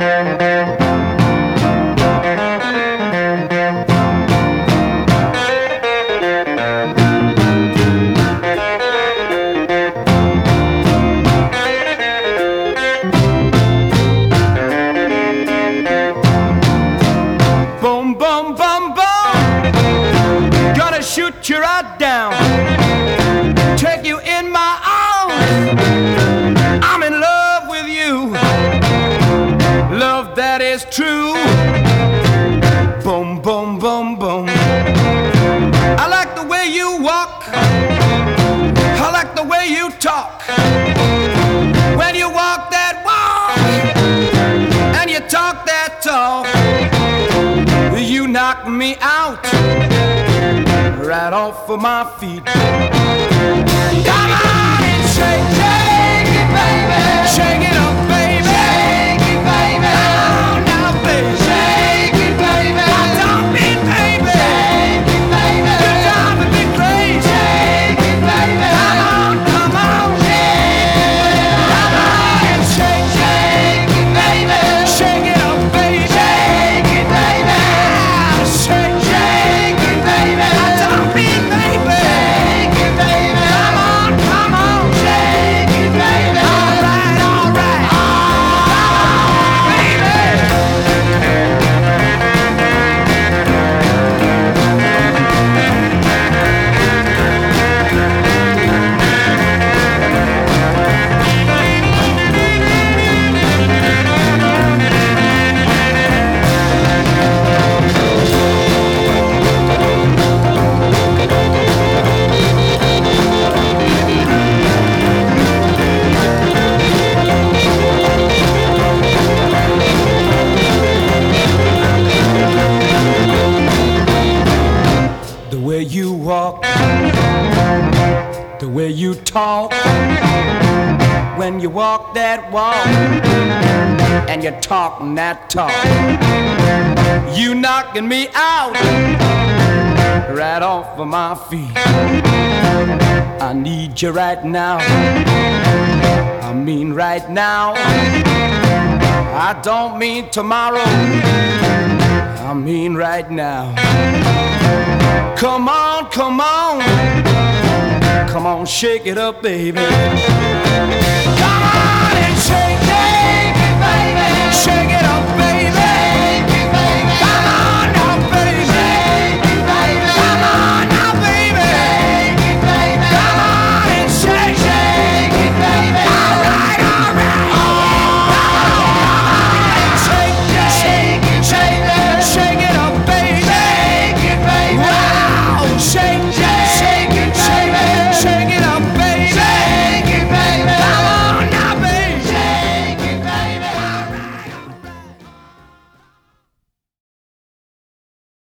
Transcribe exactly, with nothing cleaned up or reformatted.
Boom, boom, boom, boom. Gonna shoot you right down, take you in my arms. I'm in love with you, love that is true. Boom, boom, boom, boom. I like the way you walk, I like the way you talk. When you walk that walk and you talk that talk, you knock me out right off of my feet. Come on and shake, shake it, baby. Shake it up, baby. Shake it, baby. Oh, now, baby. Shake it, baby. I don't mean, baby. Shake it, baby. You're driving me crazy. Shake it, baby. Come on, come on. Come on and shake, shake it, baby. Shake it up, baby. Shake it, baby. Shake, shake it, baby. I don't mean, baby. Shake it, baby. Come on, come on. Shake it, baby. All right, all right. Oh, baby. The way you walk, the way you talk, when you walk that walk and you're talking that talk, you knocking me out right off of my feet. I need you right now, I mean right now. I don't mean tomorrow, I mean right now. Come on, come on, come on, shake it up, baby.